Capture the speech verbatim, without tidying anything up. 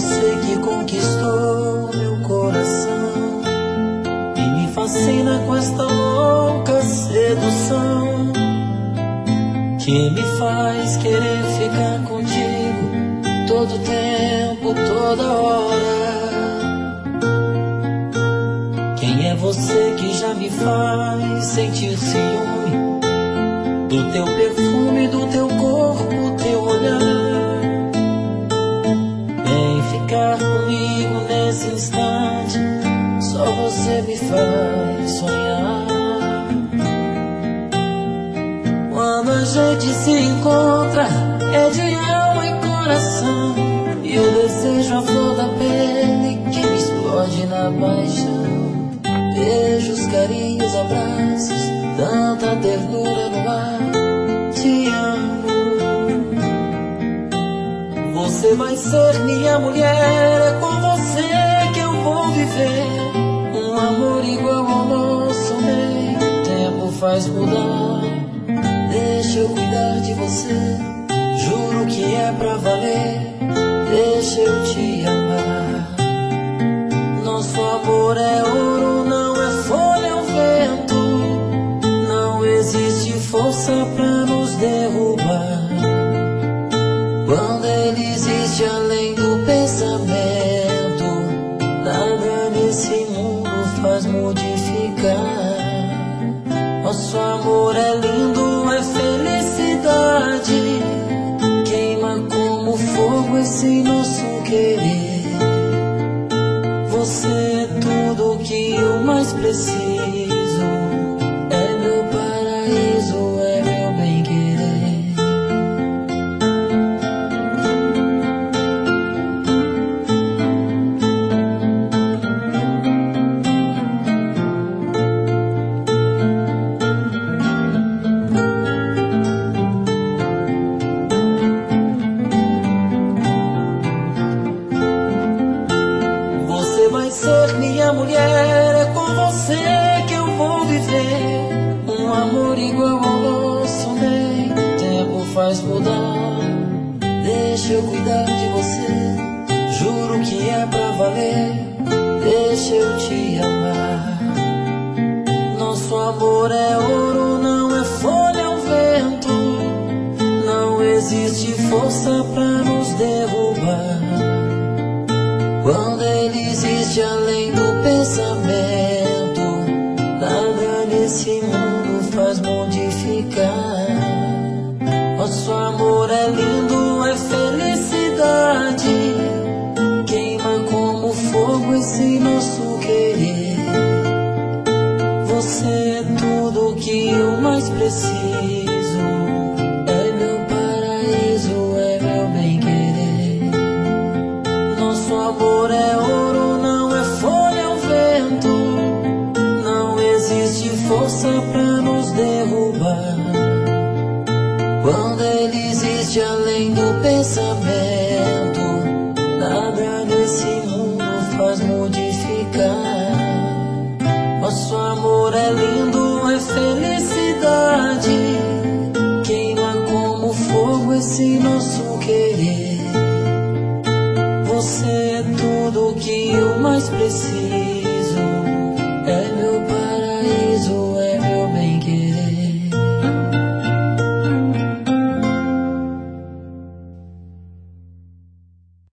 você que conquistou meu coração e me fascina com esta louca sedução que me faz querer ficar contigo todo tempo, toda hora. Quem é você que já me faz sentir ciúme do teu perfume, do teu corpo, teu olhar? Vem ficar comigo nesse instante, só você me faz sonhar. Quando a gente se encontra, é de alma e coração, e o desejo à flor da pele que me explode na paixão. Beijos, carinhos, abraços, tanta ternura no ar. Te amo. Você vai ser minha mulher, é com você que eu vou viver. Um amor igual ao nosso, nem o tempo faz mudar. Deixa eu cuidar de você, juro que é pra valer. Deixa eu te amar. Nosso amor é ouro, não é folha, é o vento. Não existe força pra nos derrubar. Quando ele existe além do pensamento, nada nesse mundo faz modificar. Nosso amor é lindo, é felicidade. Queima como fogo esse nosso querer. Você é tudo que eu mais preciso. É meu paraíso, é meu bem-querer. Vai ser minha mulher, é com você que eu vou viver. Um amor igual ao nosso, nem o tempo faz mudar. Deixa eu cuidar de você, juro que é pra valer. Deixa eu te amar. Nosso amor é ouro, não é folha, é o vento. Não existe força pra nos derrubar. Quando ele existe além do pensamento, nada nesse mundo faz modificar. Nosso amor é lindo, é felicidade. Queima como fogo esse nosso querer. Você é tudo que eu mais preciso. É meu paraíso, é meu bem-querer. Nosso amor é ouro, não é folha, é o vento. Não existe força pra nos derrubar. Quando ele existe além do pensamento, nada nesse mundo faz modificar. Nosso amor é lindo, é felicidade. Queima como fogo esse nosso querer. Você é tudo que eu mais preciso.